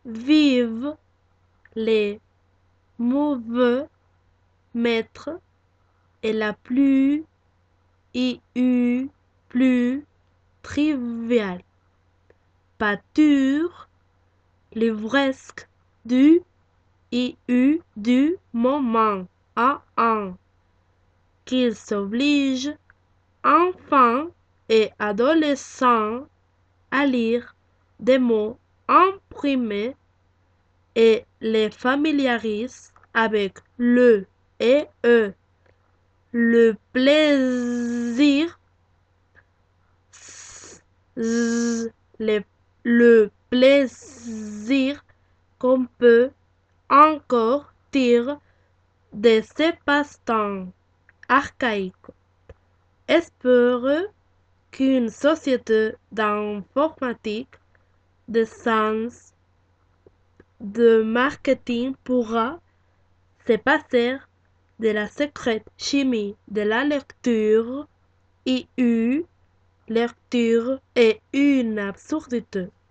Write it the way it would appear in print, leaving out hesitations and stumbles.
Vive les mauvais maîtres et la plus plus triviale. Pâture livresque du du moment à un, qu'il s'oblige enfants et adolescents à lire des mots imprimés et les familiarise avec le et le plaisir, le, le plaisir qu'on peut encore tirer de ces passe-temps archaïques. Espère qu'une société d'informatique, de sciences, de marketing pourra se passer de la secrète chimie de la lecture et lecture est une absurdité.